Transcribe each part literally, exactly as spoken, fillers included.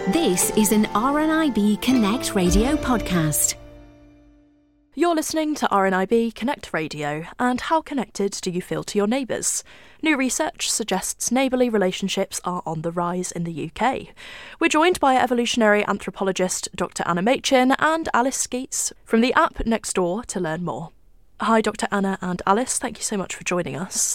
This is an R N I B Connect Radio podcast. You're listening to R N I B Connect Radio, and how connected do you feel to your neighbours? New research suggests neighbourly relationships are on the rise in the U K. We're joined by evolutionary anthropologist Doctor Anna Machin and Alice Skeets from the app Nextdoor to learn more. Hi, Doctor Anna and Alice, thank you so much for joining us.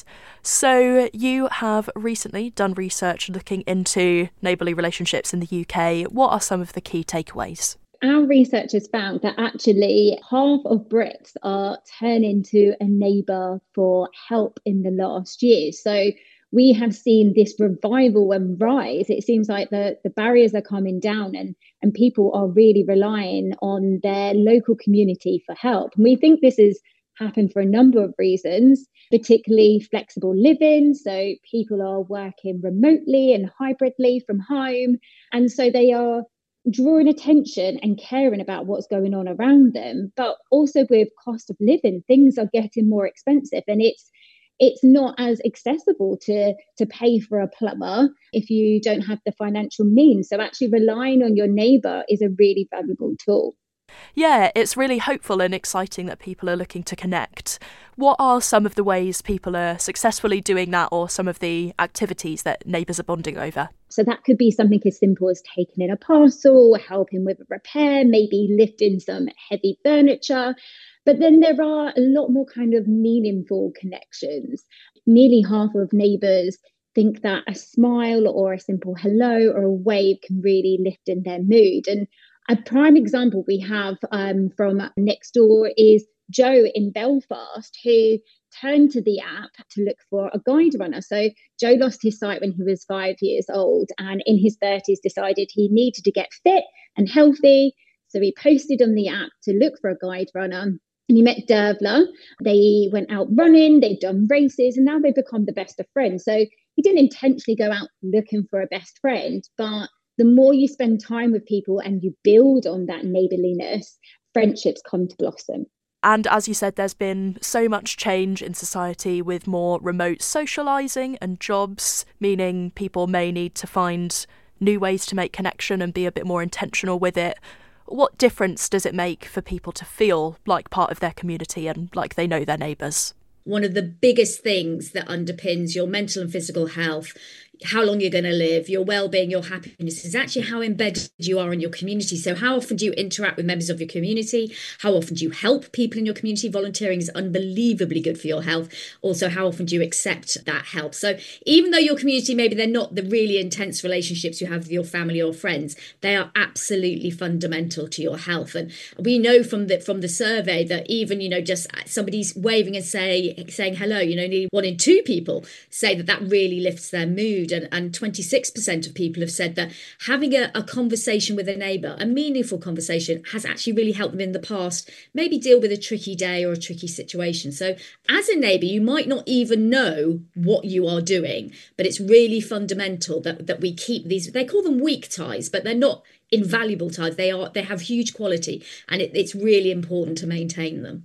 So, you have recently done research looking into neighbourly relationships in the U K. What are some of the key takeaways? Our research has found that actually half of Brits are turning to a neighbour for help in the last year. So we have seen this revival and rise. It seems like the, the barriers are coming down and, and people are really relying on their local community for help. And we think this has happened for a number of reasons, particularly flexible living. So people are working remotely and hybridly from home. And so they are drawing attention and caring about what's going on around them. But also with cost of living, things are getting more expensive, and it's it's not as accessible to to pay for a plumber if you don't have the financial means. So actually relying on your neighbour is a really valuable tool. Yeah, it's really hopeful and exciting that people are looking to connect. What are some of the ways people are successfully doing that, or some of the activities that neighbours are bonding over? So that could be something as simple as taking in a parcel, helping with a repair, maybe lifting some heavy furniture. But then there are a lot more kind of meaningful connections. Nearly half of neighbours think that a smile or a simple hello or a wave can really lift in their mood. And a prime example we have um, from Nextdoor is Joe in Belfast, who turned to the app to look for a guide runner. So Joe lost his sight when he was five years old, and in his thirties decided he needed to get fit and healthy. So he posted on the app to look for a guide runner. And he met Dervla. They went out running, they've done races, and now they've become the best of friends. So he didn't intentionally go out looking for a best friend, but the more you spend time with people and you build on that neighbourliness, friendships come to blossom. And as you said, there's been so much change in society with more remote socialising and jobs, meaning people may need to find new ways to make connection and be a bit more intentional with it. What difference does it make for people to feel like part of their community and like they know their neighbours? One of the biggest things that underpins your mental and physical health, how long you're going to live, your well-being, your happiness, is actually how embedded you are in your community. So how often do you interact with members of your community? How often do you help people in your community? Volunteering is unbelievably good for your health. Also, how often do you accept that help? So even though your community, maybe they're not the really intense relationships you have with your family or friends, they are absolutely fundamental to your health. And we know from the from the survey that even, you know, just somebody's waving and say, saying hello, you know, nearly one in two people say that that really lifts their mood. And, and twenty-six percent of people have said that having a, a conversation with a neighbour, a meaningful conversation, has actually really helped them in the past, maybe deal with a tricky day or a tricky situation. So as a neighbour, you might not even know what you are doing, but it's really fundamental that, that we keep these, they call them weak ties, but they're not invaluable ties. They are, they have huge quality, and it, it's really important to maintain them.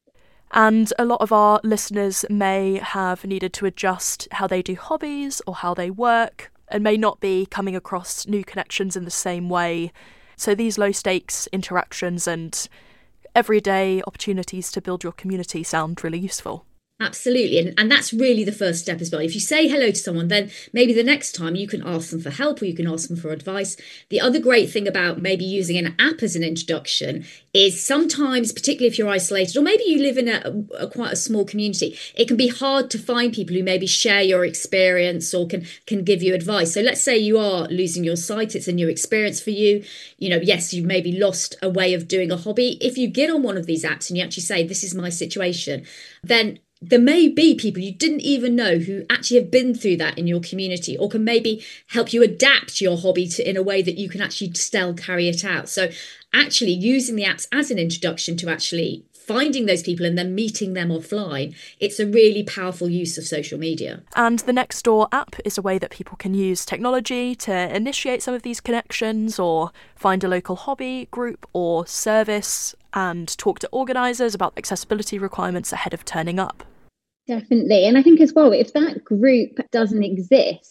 And a lot of our listeners may have needed to adjust how they do hobbies or how they work, and may not be coming across new connections in the same way. So these low stakes interactions and everyday opportunities to build your community sound really useful. Absolutely. And, and that's really the first step as well. If you say hello to someone, then maybe the next time you can ask them for help or you can ask them for advice. The other great thing about maybe using an app as an introduction is sometimes, particularly if you're isolated, or maybe you live in a, a quite a small community, it can be hard to find people who maybe share your experience or can, can give you advice. So let's say you are losing your sight. It's a new experience for you. You know, yes, you've maybe lost a way of doing a hobby. If you get on one of these apps and you actually say, this is my situation, then there may be people you didn't even know who actually have been through that in your community, or can maybe help you adapt your hobby to in a way that you can actually still carry it out. So actually using the apps as an introduction to actually finding those people and then meeting them offline, it's a really powerful use of social media. And the Nextdoor app is a way that people can use technology to initiate some of these connections, or find a local hobby, group or service, and talk to organisers about accessibility requirements ahead of turning up. Definitely. And I think as well, if that group doesn't exist,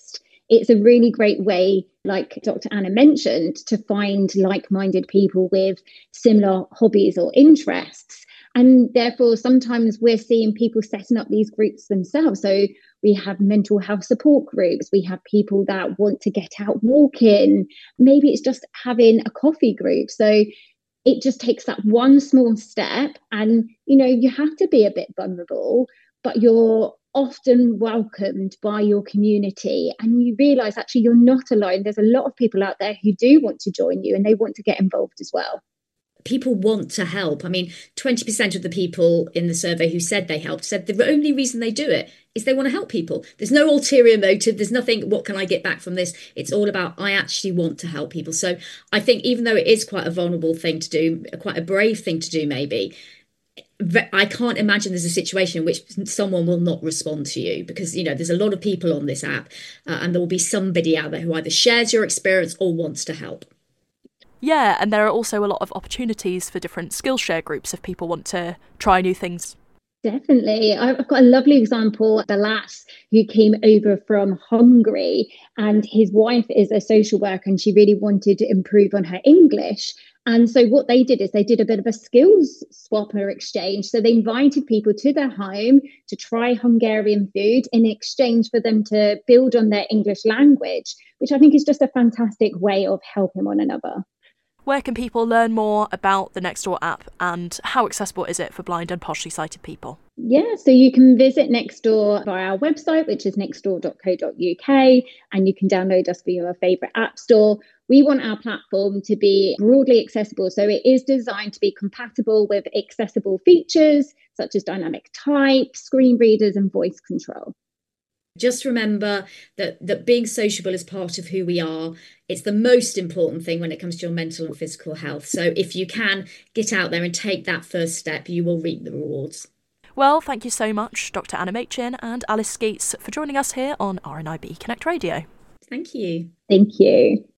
it's a really great way, like Doctor Anna mentioned, to find like-minded people with similar hobbies or interests. And therefore, sometimes we're seeing people setting up these groups themselves. So we have mental health support groups. We have people that want to get out walking. Maybe it's just having a coffee group. So it just takes that one small step. And, you know, you have to be a bit vulnerable, but you're often welcomed by your community, and you realize actually you're not alone. There's a lot of people out there who do want to join you and they want to get involved as well. People want to help. I mean, twenty percent of the people in the survey who said they helped said the only reason they do it is they want to help people. There's no ulterior motive. There's nothing, what can I get back from this? It's all about, I actually want to help people. So I think even though it is quite a vulnerable thing to do, quite a brave thing to do maybe, I can't imagine there's a situation in which someone will not respond to you, because, you know, there's a lot of people on this app uh, and there will be somebody out there who either shares your experience or wants to help. Yeah, and there are also a lot of opportunities for different Skillshare groups if people want to try new things. Definitely. I've got a lovely example, Balas, who came over from Hungary, and his wife is a social worker and she really wanted to improve on her English. And so what they did is they did a bit of a skills swap or exchange. So they invited people to their home to try Hungarian food in exchange for them to build on their English language, which I think is just a fantastic way of helping one another. Where can people learn more about the Nextdoor app, and how accessible is it for blind and partially sighted people? Yeah, so you can visit Nextdoor via our website, which is nextdoor dot co dot uk, and you can download us for your favourite app store. We want our platform to be broadly accessible, so it is designed to be compatible with accessible features such as dynamic type, screen readers and voice control. Just remember that that being sociable is part of who we are. It's the most important thing when it comes to your mental and physical health. So if you can get out there and take that first step, you will reap the rewards. Well, thank you so much, Doctor Anna Machin and Alice Skeets, for joining us here on R N I B Connect Radio. Thank you. Thank you.